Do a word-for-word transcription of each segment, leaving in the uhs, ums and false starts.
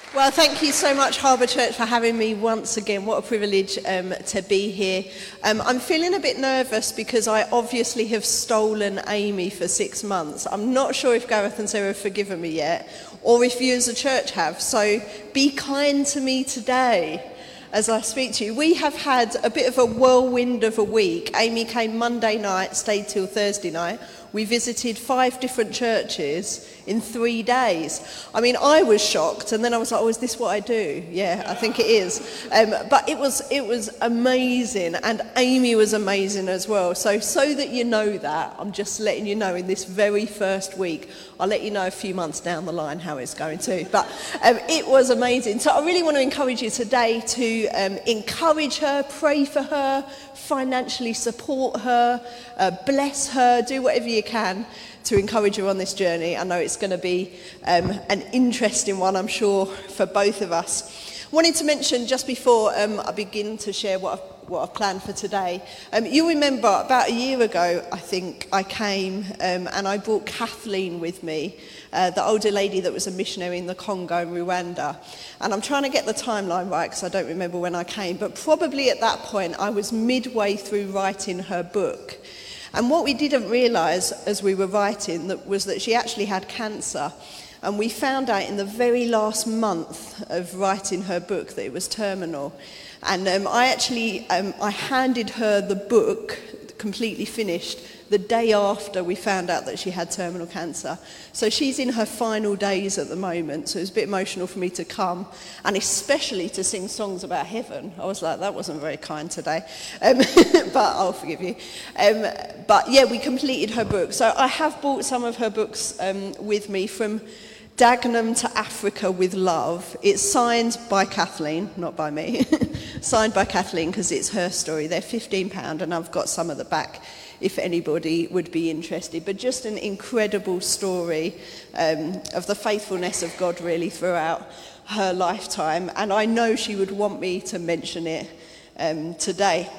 Well, thank you so much, Harbour Church, for having me once again. What a privilege um, to be here. Um, I'm feeling a bit nervous because I obviously have stolen Amy for six months. I'm not sure if Gareth and Sarah have forgiven me yet, or if you as a church have. So be kind to me today as I speak to you. We have had a bit of a whirlwind of a week. Amy came Monday night, stayed till Thursday night. We visited five different churches in three days. I mean, I was shocked, and then I was like, oh, is this what I do? Yeah, I think it is. Um, but it was it was amazing, and Amy was amazing as well. So, so that you know that, I'm just letting you know in this very first week. I'll let you know a few months down the line how it's going too. But um, it was amazing. So I really want to encourage you today to um, encourage her, pray for her, financially support her, uh, bless her, do whatever you can to encourage her on this journey. I know it's going to be um, an interesting one, I'm sure, for both of us. Wanted to mention just before um, I begin to share what I've, what I've planned for today. Um, you remember about a year ago, I think, I came um, and I brought Kathleen with me, uh, the older lady that was a missionary in the Congo and Rwanda. And I'm trying to get the timeline right because I don't remember when I came, but probably at that point I was midway through writing her book. And what we didn't realise as we were writing that was that she actually had cancer. And we found out in the very last month of writing her book that it was terminal. And um, I actually, um, I handed her the book, completely finished, the day after we found out that she had terminal cancer. So she's in her final days at the moment, so it was a bit emotional for me to come, and especially to sing songs about heaven. I was like, that wasn't very kind today, um, but I'll forgive you. Um, but yeah, we completed her book. So I have brought some of her books um, with me, from Dagenham to Africa with Love. It's signed by Kathleen, not by me, signed by Kathleen because it's her story. They're fifteen pounds, and I've got some at the back if anybody would be interested. But just an incredible story um, of the faithfulness of God really throughout her lifetime. And I know she would want me to mention it um, today.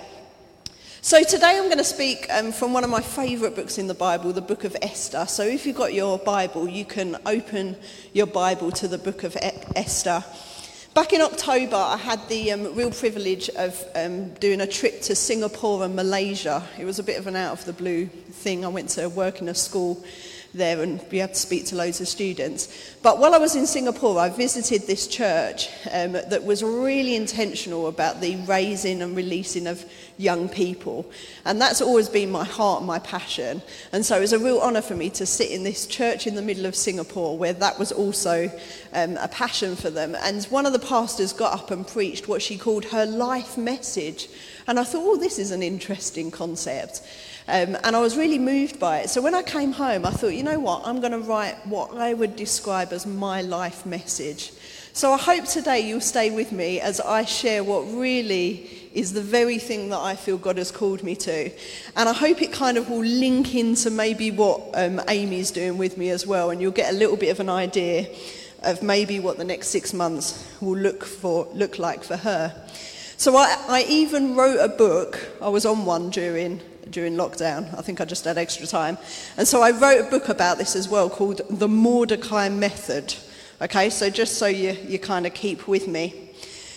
So today I'm going to speak um, from one of my favourite books in the Bible, the book of Esther. So if you've got your Bible, you can open your Bible to the book of e- Esther. Back in October, I had the um, real privilege of um, doing a trip to Singapore and Malaysia. It was a bit of an out-of-the-blue thing. I went to work in a school there and we had to speak to loads of students. But while I was in Singapore, I visited this church um, that was really intentional about the raising and releasing of young people. And that's always been my heart and my passion. And so it was a real honour for me to sit in this church in the middle of Singapore where that was also um, a passion for them. And one of the pastors got up and preached what she called her life message. And I thought, oh, this is an interesting concept. Um, and I was really moved by it. So when I came home, I thought, you know what, I'm going to write what I would describe as my life message. So I hope today you'll stay with me as I share what really is the very thing that I feel God has called me to. And I hope it kind of will link into maybe what um, Amy's doing with me as well, and you'll get a little bit of an idea of maybe what the next six months will look for look like for her. So I, I even wrote a book. I was on one during during lockdown. I think I just had extra time. And so I wrote a book about this as well called The Mordecai Method. Okay, so just so you, you kind of keep with me.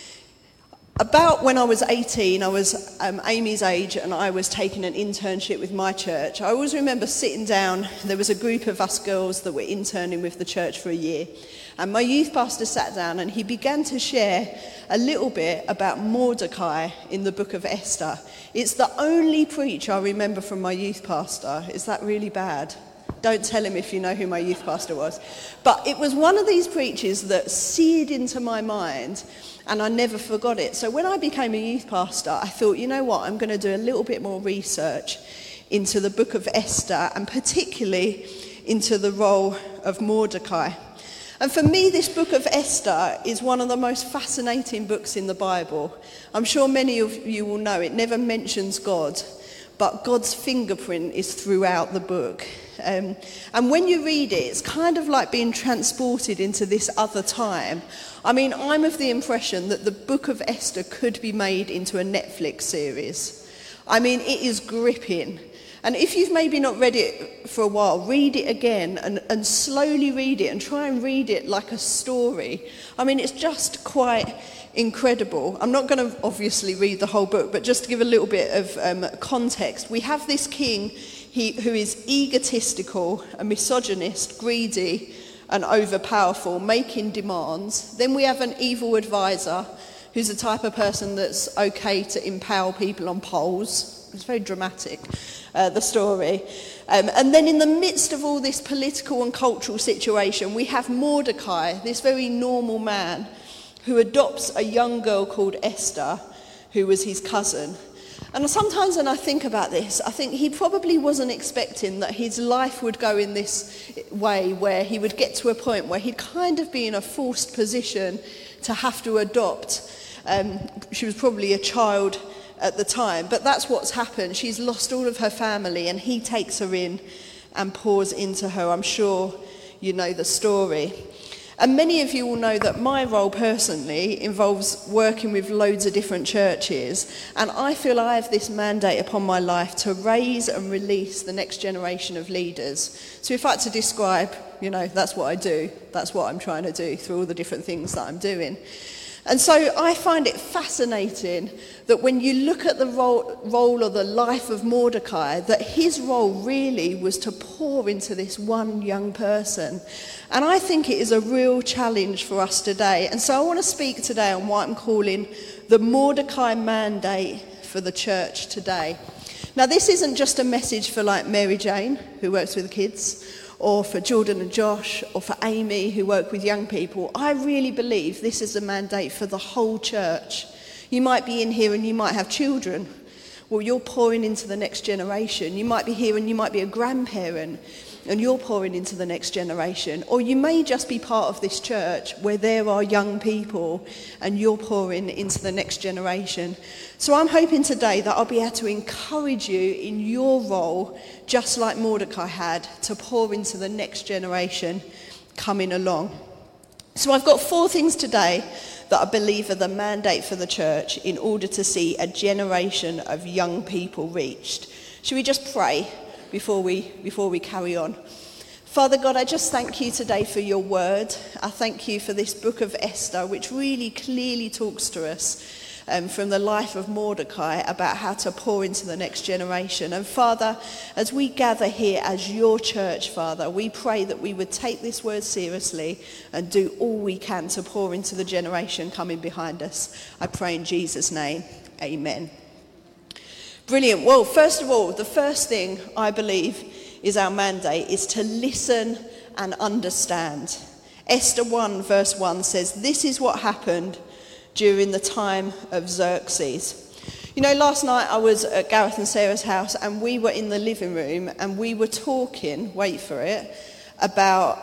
About when I was eighteen, I was um, Amy's age, and I was taking an internship with my church. I always remember sitting down, there was a group of us girls that were interning with the church for a year. And my youth pastor sat down and he began to share a little bit about Mordecai in the book of Esther. It's the only preach I remember from my youth pastor. Is that really bad? Don't tell him if you know who my youth pastor was. But it was one of these preaches that seared into my mind, and I never forgot it. So when I became a youth pastor, I thought, you know what, I'm going to do a little bit more research into the book of Esther, and particularly into the role of Mordecai. And for me, this book of Esther is one of the most fascinating books in the Bible. I'm sure many of you will know it never mentions God, but God's fingerprint is throughout the book. Um, and when you read it, it's kind of like being transported into this other time. I mean, I'm of the impression that the book of Esther could be made into a Netflix series. I mean, it is gripping. And if you've maybe not read it for a while, read it again and, and slowly read it and try and read it like a story. I mean, it's just quite incredible. I'm not going to obviously read the whole book, but just to give a little bit of um, context, we have this king he, who is egotistical, a misogynist, greedy and overpowerful, making demands. Then we have an evil advisor who's the type of person that's okay to impale people on poles. It's very dramatic, uh, the story. Um, and then in the midst of all this political and cultural situation, we have Mordecai, this very normal man, who adopts a young girl called Esther, who was his cousin. And sometimes when I think about this, I think he probably wasn't expecting that his life would go in this way where he would get to a point where he'd kind of be in a forced position to have to adopt. Um, she was probably a child at the time, but that's what's happened. She's lost all of her family and he takes her in and pours into her. I'm sure you know the story. And many of you will know that my role personally involves working with loads of different churches, and I feel I have this mandate upon my life to raise and release the next generation of leaders. So if I had to describe, you know, that's what I do, that's what I'm trying to do through all the different things that I'm doing. And so I find it fascinating that when you look at the role, role or the life of Mordecai, that his role really was to pour into this one young person. And I think it is a real challenge for us today. And so I want to speak today on what I'm calling the Mordecai mandate for the church today. Now, this isn't just a message for like Mary Jane, who works with the kids, or for Jordan and Josh, or for Amy, who work with young people. I really believe this is a mandate for the whole church. You might be in here and you might have children. Well, you're pouring into the next generation. You might be here and you might be a grandparent, and you're pouring into the next generation. Or you may just be part of this church where there are young people and you're pouring into the next generation. So I'm hoping today that I'll be able to encourage you in your role, just like Mordecai had, to pour into the next generation coming along. So I've got four things today that I believe are the mandate for the church in order to see a generation of young people reached. Should we just pray before we before we carry on? Father God, I just thank you today for your word. I thank you for this book of Esther, which really clearly talks to us um, from the life of Mordecai about how to pour into the next generation. And Father, as we gather here as your church, Father, we pray that we would take this word seriously and do all we can to pour into the generation coming behind us. I pray in Jesus' name, amen. Brilliant. Well, first of all, the first thing I believe is our mandate is to listen and understand. Esther one verse one says, this is what happened during the time of Xerxes. You know, last night I was at Gareth and Sarah's house and we were in the living room and we were talking, wait for it, about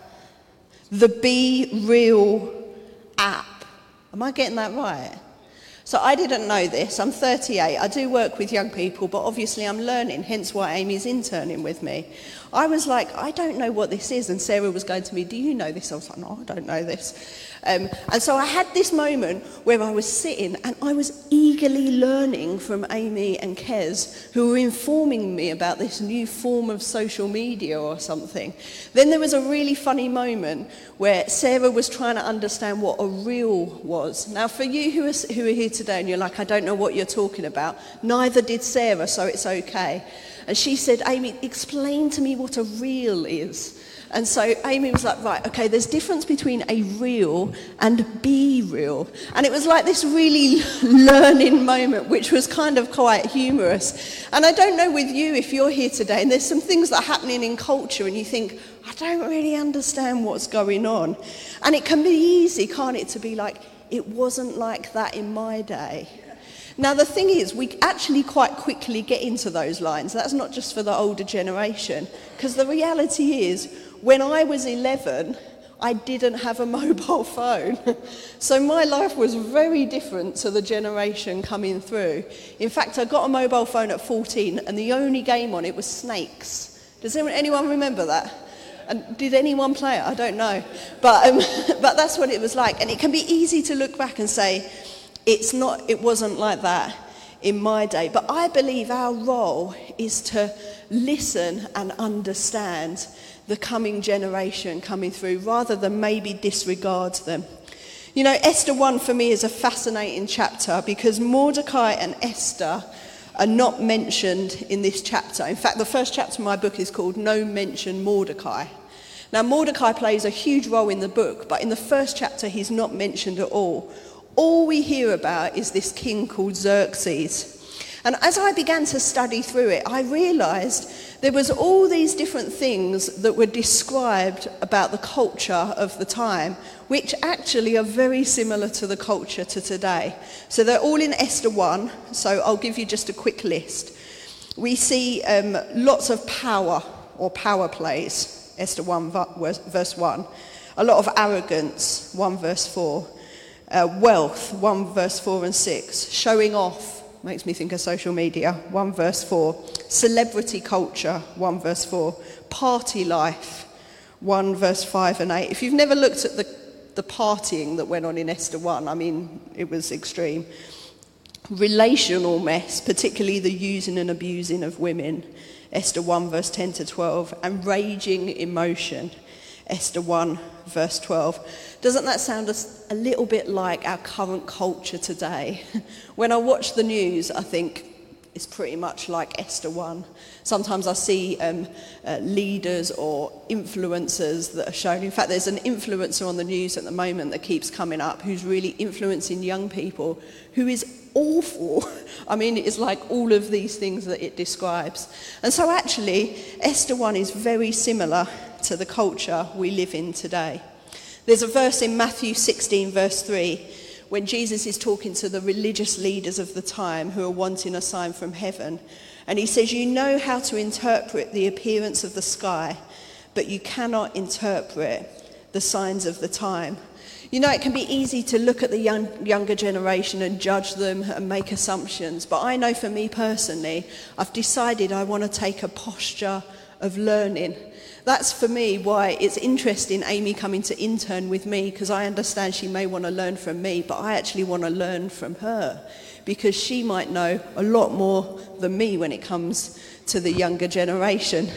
the Be Real app. Am I getting that right? So I didn't know this. I'm thirty-eight. I do work with young people, but obviously I'm learning, hence why Amy's interning with me. I was like, I don't know what this is. And Sarah was going to me, do you know this? I was like, no, I don't know this. Um, and so I had this moment where I was sitting and I was eagerly learning from Amy and Kez, who were informing me about this new form of social media or something. Then there was a really funny moment where Sarah was trying to understand what a reel was. Now, for you who are, who are here today and you're like, I don't know what you're talking about, neither did Sarah, so it's okay. And she said, Amy, explain to me what a reel is. And so Amy was like, right, okay, there's difference between a reel and be real. And it was like this really learning moment, which was kind of quite humorous. And I don't know with you if you're here today, and there's some things that are happening in culture, and you think, I don't really understand what's going on. And it can be easy, can't it, to be like, it wasn't like that in my day. Now, the thing is, we actually quite quickly get into those lines. That's not just for the older generation, because the reality is, when I was eleven, I didn't have a mobile phone. So my life was very different to the generation coming through. In fact, I got a mobile phone at fourteen, and the only game on it was Snakes. Does anyone, anyone remember that? And did anyone play it? I don't know. But, um, but that's what it was like. And it can be easy to look back and say, It's not, it wasn't like that in my day. But I believe our role is to listen and understand the coming generation coming through, rather than maybe disregard them. You know, Esther one for me is a fascinating chapter because Mordecai and Esther are not mentioned in this chapter. In fact, the first chapter of my book is called No Mention Mordecai. Now, Mordecai plays a huge role in the book, but in the first chapter, he's not mentioned at all. All we hear about is this king called Xerxes. And as I began to study through it, I realised there was all these different things that were described about the culture of the time, which actually are very similar to the culture to today. So they're all in Esther one, so I'll give you just a quick list. We see um, lots of power or power plays, Esther one verse one. A lot of arrogance, one verse four. Uh, wealth, one verse four and six. Showing off. Makes me think of social media, one verse four. Celebrity culture, one verse four. Party life, one verse five and eight. If you've never looked at the, the partying that went on in Esther one, I mean, it was extreme. Relational mess, particularly the using and abusing of women, Esther one verse ten to twelve. And raging emotion, Esther one verse twelve. Doesn't that sound a, a little bit like our current culture today? When I watch the news, I think it's pretty much like Esther one. Sometimes I see um, uh, leaders or influencers that are shown. In fact, there's an influencer on the news at the moment that keeps coming up who's really influencing young people, who is awful. I mean, it is like all of these things that it describes. And so actually, Esther one is very similar to the culture we live in today. There's a verse in Matthew sixteen verse three when Jesus is talking to the religious leaders of the time who are wanting a sign from heaven. And he says, you know how to interpret the appearance of the sky, but you cannot interpret the signs of the time. You know, it can be easy to look at the young, younger generation and judge them and make assumptions. But I know for me personally, I've decided I want to take a posture of learning. That's for me why it's interesting Amy coming to intern with me, because I understand she may want to learn from me, but I actually want to learn from her because she might know a lot more than me when it comes to the younger generation.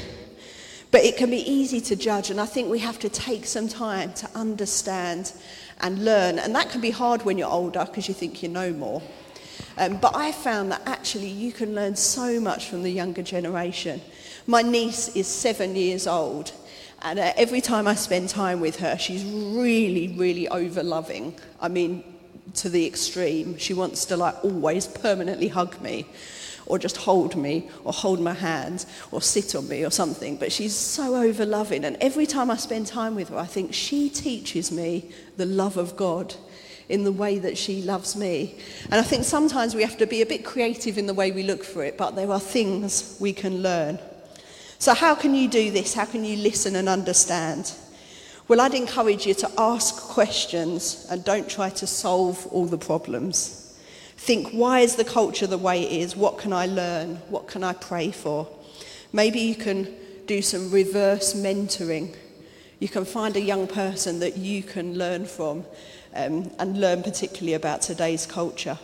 But it can be easy to judge, and I think we have to take some time to understand and learn. And that can be hard when you're older because you think you know more. Um, but I found that actually you can learn so much from the younger generation. My niece is seven years old, and uh, every time I spend time with her, she's really, really over-loving. I mean, to the extreme. She wants to, like, always permanently hug me, or just hold me, or hold my hand, or sit on me, or something. But she's so over-loving, and every time I spend time with her, I think she teaches me the love of God in the way that she loves me. And I think sometimes we have to be a bit creative in the way we look for it, but there are things we can learn. So how can you do this? How can you listen and understand? Well, I'd encourage you to ask questions and don't try to solve all the problems. Think, why is the culture the way it is? What can I learn? What can I pray for? Maybe you can do some reverse mentoring. You can find a young person that you can learn from um, and learn particularly about today's culture.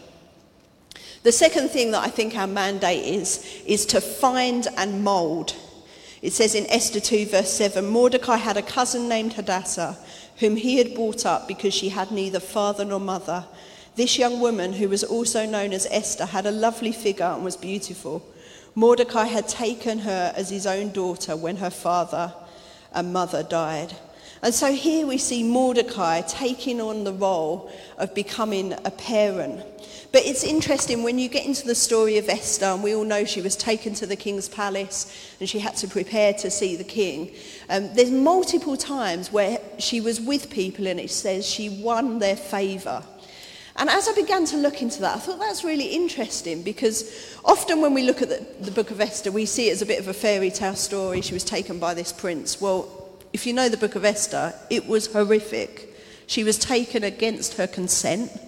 The second thing that I think our mandate is, is to find and mould. It says in Esther two verse seven, Mordecai had a cousin named Hadassah, whom he had brought up because she had neither father nor mother. This young woman, who was also known as Esther, had a lovely figure and was beautiful. Mordecai had taken her as his own daughter when her father and mother died. And so here we see Mordecai taking on the role of becoming a parent. But it's interesting when you get into the story of Esther, and we all know she was taken to the king's palace and she had to prepare to see the king. Um, there's multiple times where she was with people and it says she won their favour. And as I began to look into that, I thought that's really interesting, because often when we look at the, the book of Esther, we see it as a bit of a fairy tale story. She was taken by this prince. Well, if you know the book of Esther, it was horrific. She was taken against her consent,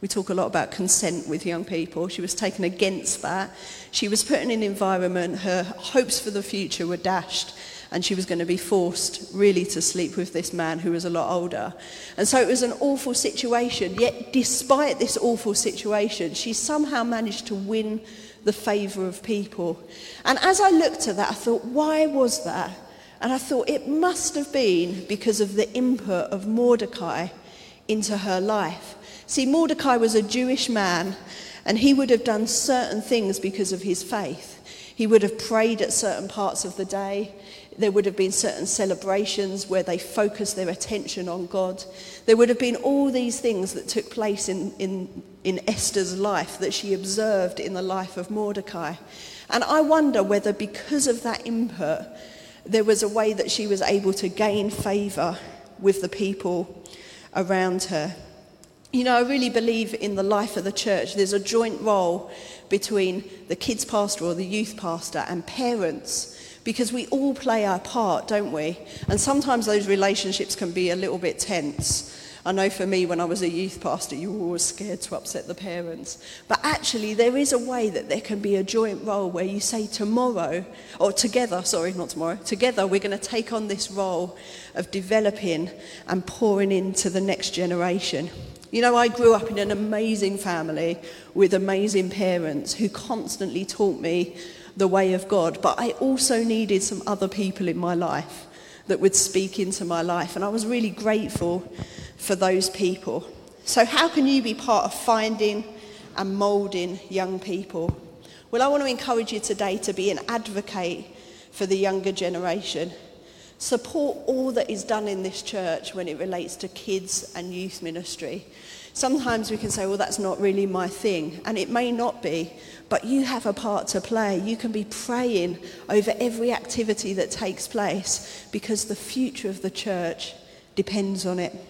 We talk a lot about consent with young people. She was taken against that. She was put in an environment, her hopes for the future were dashed, and she was going to be forced really to sleep with this man who was a lot older. And so it was an awful situation. Yet despite this awful situation, she somehow managed to win the favour of people. And as I looked at that, I thought, why was that? And I thought it must have been because of the input of Mordecai into her life. See, Mordecai was a Jewish man, and he would have done certain things because of his faith. He would have prayed at certain parts of the day. There would have been certain celebrations where they focused their attention on God. There would have been all these things that took place in, in, in Esther's life that she observed in the life of Mordecai. And I wonder whether because of that input, there was a way that she was able to gain favour with the people around her. You know, I really believe in the life of the church. There's a joint role between the kids pastor or the youth pastor and parents, because we all play our part, don't we? And sometimes those relationships can be a little bit tense. I know for me, when I was a youth pastor, you were always scared to upset the parents. But actually, there is a way that there can be a joint role where you say tomorrow, or together, sorry, not tomorrow, together we're going to take on this role of developing and pouring into the next generation. You know, I grew up in an amazing family with amazing parents who constantly taught me the way of God, but I also needed some other people in my life that would speak into my life, and I was really grateful for those people. So how can you be part of finding and moulding young people? Well, I want to encourage you today to be an advocate for the younger generation. Support all that is done in this church when it relates to kids and youth ministry. Sometimes we can say, well, that's not really my thing, and it may not be, but you have a part to play. You can be praying over every activity that takes place because the future of the church depends on it.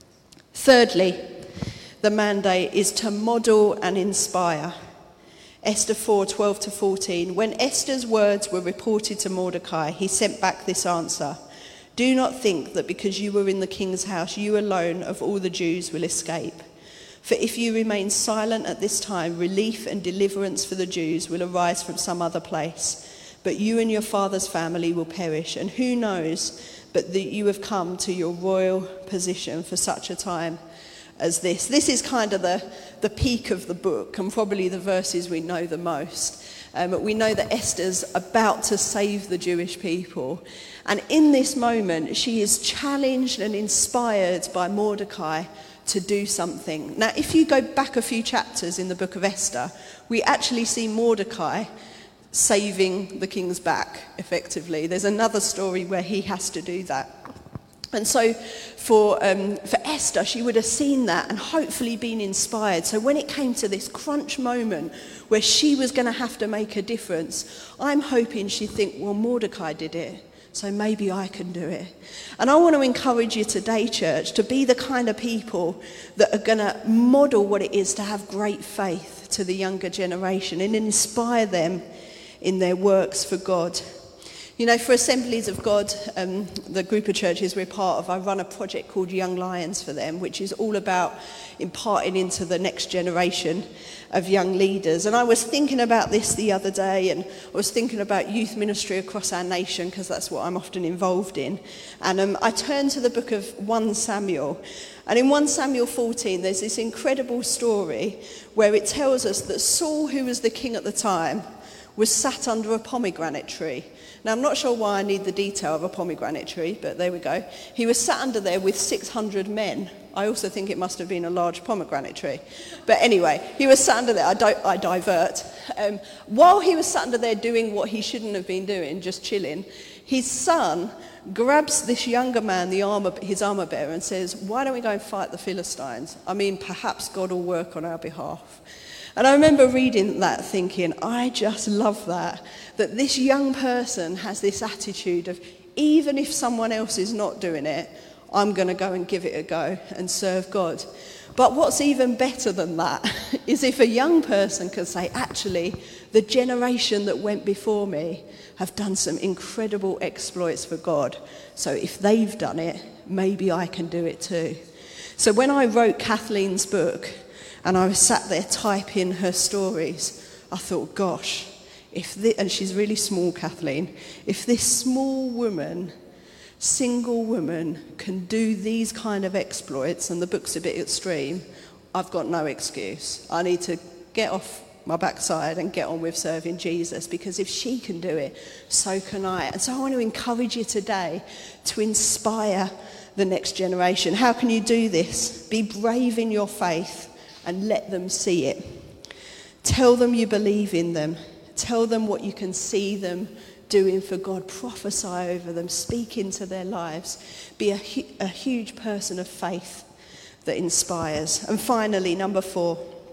Thirdly, the mandate is to model and inspire. Esther four, twelve to fourteen. When Esther's words were reported to Mordecai, he sent back this answer. Do not think that because you were in the king's house, you alone of all the Jews will escape. For if you remain silent at this time, relief and deliverance for the Jews will arise from some other place. But you and your father's family will perish. And who knows but that you have come to your royal position for such a time as this. This is kind of the, the peak of the book, and probably the verses we know the most. Um, we know that Esther's about to save the Jewish people. And in this moment, she is challenged and inspired by Mordecai to do something. Now, if you go back a few chapters in the book of Esther, we actually see Mordecai saving the king's back, effectively. There's another story where he has to do that. And so for um, for Esther, she would have seen that and hopefully been inspired. So when it came to this crunch moment where she was going to have to make a difference, I'm hoping she'd think, well, Mordecai did it, so maybe I can do it. And I want to encourage you today, church, to be the kind of people that are going to model what it is to have great faith to the younger generation and inspire them in their works for God. You know, for Assemblies of God, um, the group of churches we're part of, I run a project called Young Lions for them, which is all about imparting into the next generation of young leaders. And I was thinking about this the other day, and I was thinking about youth ministry across our nation, because that's what I'm often involved in. And um, I turned to the book of First Samuel. And in First Samuel fourteen, there's this incredible story where it tells us that Saul, who was the king at the time, was sat under a pomegranate tree. Now, I'm not sure why I need the detail of a pomegranate tree, but there we go. He was sat under there with six hundred men. I also think it must have been a large pomegranate tree. But anyway, he was sat under there. I, don't, I divert. Um, while he was sat under there doing what he shouldn't have been doing, just chilling, his son grabs this younger man, the armor, his armor bearer, and says, why don't we go and fight the Philistines? I mean, perhaps God will work on our behalf. And I remember reading that thinking, I just love that, that this young person has this attitude of, even if someone else is not doing it, I'm going to go and give it a go and serve God. But what's even better than that is if a young person can say, actually, the generation that went before me have done some incredible exploits for God. So if they've done it, maybe I can do it too. So when I wrote Kathleen's book, And I was sat there typing her stories. I thought, gosh, if this, and she's really small, Kathleen, if this small woman, single woman, can do these kind of exploits, and the book's a bit extreme, I've got no excuse. I need to get off my backside and get on with serving Jesus, because if she can do it, so can I. And so I want to encourage you today to inspire the next generation. How can you do this? Be brave in your faith and let them see it. Tell them you believe in them. Tell them what you can see them doing for God. Prophesy over them. Speak into their lives. Be a, hu- a huge person of faith that inspires. And finally, number four,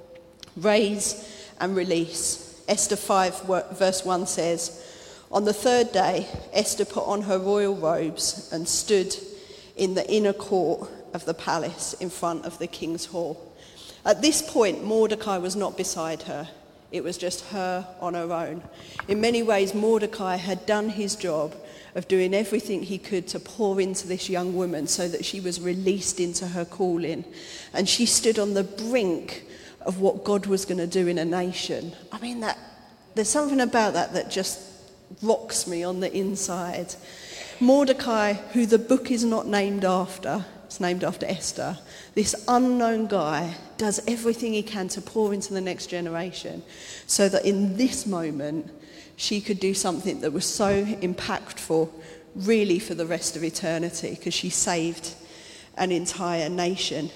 raise and release. Esther five verse one says, on the third day, Esther put on her royal robes and stood in the inner court of the palace in front of the king's hall. At this point, Mordecai was not beside her. It was just her on her own. In many ways, Mordecai had done his job of doing everything he could to pour into this young woman so that she was released into her calling. And she stood on the brink of what God was going to do in a nation. I mean, that there's something about that that just rocks me on the inside. Mordecai, who the book is not named after, it's named after Esther, this unknown guy does everything he can to pour into the next generation so that in this moment she could do something that was so impactful really for the rest of eternity, because she saved an entire nation.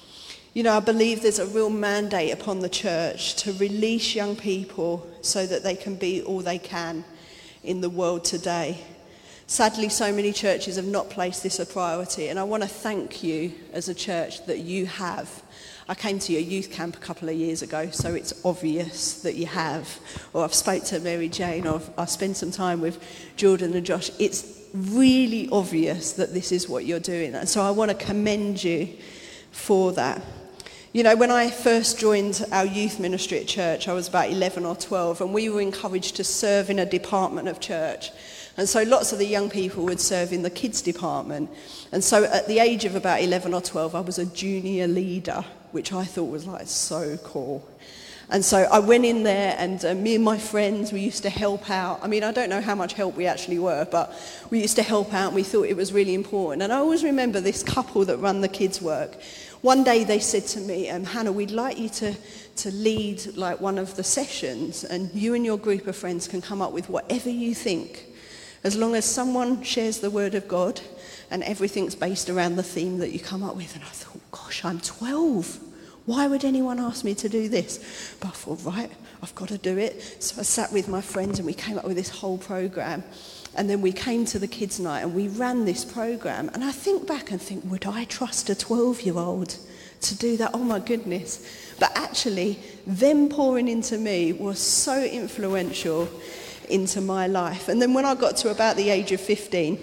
You know, I believe there's a real mandate upon the church to release young people so that they can be all they can in the world today. Sadly, so many churches have not placed this a priority, and I want to thank you as a church that you have. I came to your youth camp a couple of years ago, so it's obvious that you have. Or I've spoke to Mary Jane, or I've, I've spent some time with Jordan and Josh. It's really obvious that this is what you're doing, and so I want to commend you for that. You know, when I first joined our youth ministry at church, I was about eleven or twelve, and we were encouraged to serve in a department of church. And so lots of the young people would serve in the kids department. And so at the age of about eleven or twelve, I was a junior leader, which I thought was like so cool. And so I went in there, and uh, me and my friends, we used to help out. I mean, I don't know how much help we actually were, but we used to help out, and we thought it was really important. And I always remember this couple that run the kids' work. One day they said to me, um, Hannah, we'd like you to, to lead like one of the sessions, and you and your group of friends can come up with whatever you think, as long as someone shares the word of God and everything's based around the theme that you come up with. And I thought, gosh, I'm twelve. Why would anyone ask me to do this? But I thought, right, I've got to do it. So I sat with my friends and we came up with this whole program. And then we came to the kids' night and we ran this program. And I think back and think, would I trust a twelve-year-old to do that? Oh my goodness. But actually, them pouring into me was so influential into my life. And then when I got to about the age of fifteen,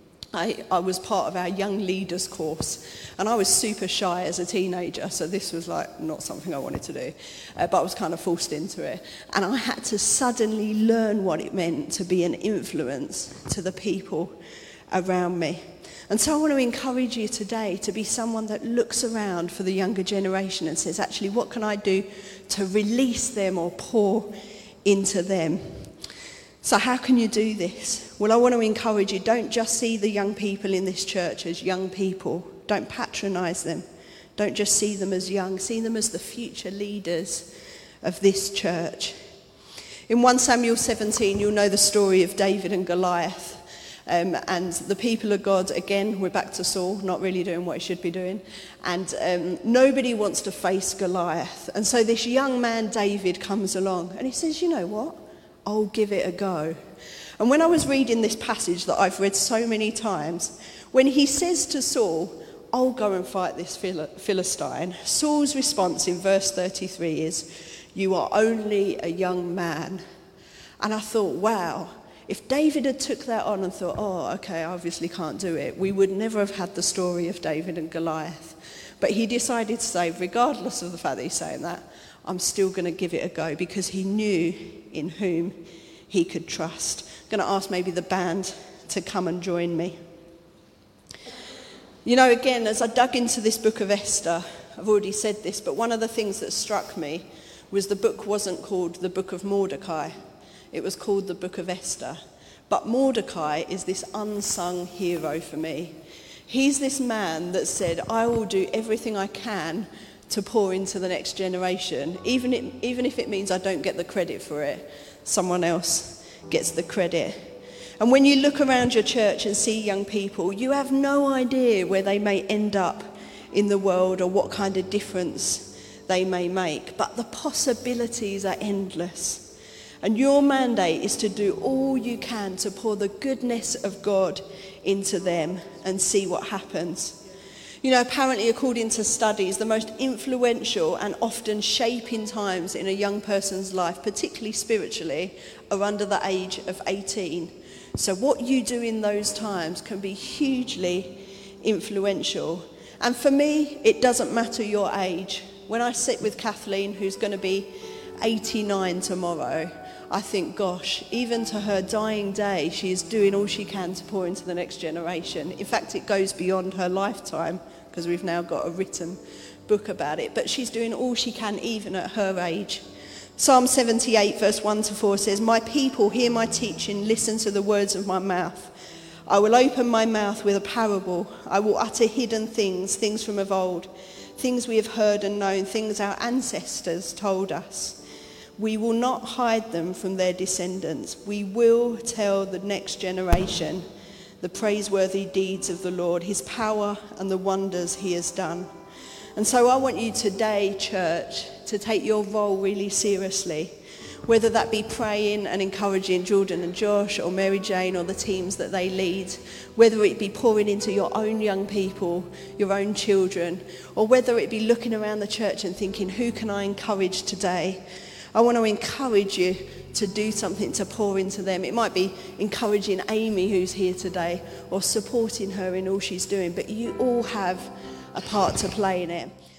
I, I was part of our young leaders course, and I was super shy as a teenager, so this was like not something I wanted to do, uh, but I was kind of forced into it. And I had to suddenly learn what it meant to be an influence to the people around me. And so I want to encourage you today to be someone that looks around for the younger generation and says, actually, what can I do to release them or pour into them? So how can you do this? Well, I want to encourage you, don't just see the young people in this church as young people. Don't patronise them. Don't just see them as young. See them as the future leaders of this church. In First Samuel seventeen, you'll know the story of David and Goliath. Um, and the people of God, again, we're back to Saul, not really doing what he should be doing. And um, nobody wants to face Goliath. And so this young man, David, comes along and he says, you know what? I'll give it a go. And when I was reading this passage that I've read so many times, when he says to Saul, I'll go and fight this Philistine, Saul's response in verse thirty-three is, you are only a young man. And I thought, wow, if David had took that on and thought, oh, okay, I obviously can't do it, we would never have had the story of David and Goliath. But he decided to say, regardless of the fact that he's saying that, I'm still going to give it a go, because he knew in whom he could trust. I'm going to ask maybe the band to come and join me. You know, again, as I dug into this book of Esther, I've already said this, but one of the things that struck me was the book wasn't called the Book of Mordecai. It was called the Book of Esther. But Mordecai is this unsung hero for me. He's this man that said, I will do everything I can to pour into the next generation, even, it, even if it means I don't get the credit for it. Someone else gets the credit. And when you look around your church and see young people, you have no idea where they may end up in the world or what kind of difference they may make. But the possibilities are endless. And your mandate is to do all you can to pour the goodness of God into them and see what happens. You know, apparently, according to studies, the most influential and often shaping times in a young person's life, particularly spiritually, are under the age of eighteen. So what you do in those times can be hugely influential. And for me, it doesn't matter your age. When I sit with Kathleen, who's going to be eighty-nine tomorrow, I think, gosh, even to her dying day, she is doing all she can to pour into the next generation. In fact, it goes beyond her lifetime, because we've now got a written book about it. But she's doing all she can even at her age. Psalm seventy-eight, verse one to four says, My people, hear my teaching, listen to the words of my mouth. I will open my mouth with a parable. I will utter hidden things, things from of old, things we have heard and known, things our ancestors told us. We will not hide them from their descendants. We will tell the next generation the praiseworthy deeds of the Lord, his power and the wonders he has done. And so I want you today, church, to take your role really seriously, whether that be praying and encouraging Jordan and Josh or Mary Jane or the teams that they lead, whether it be pouring into your own young people, your own children, or whether it be looking around the church and thinking, who can I encourage today? I want to encourage you to do something to pour into them. It might be encouraging Amy, who's here today, or supporting her in all she's doing, but you all have a part to play in it.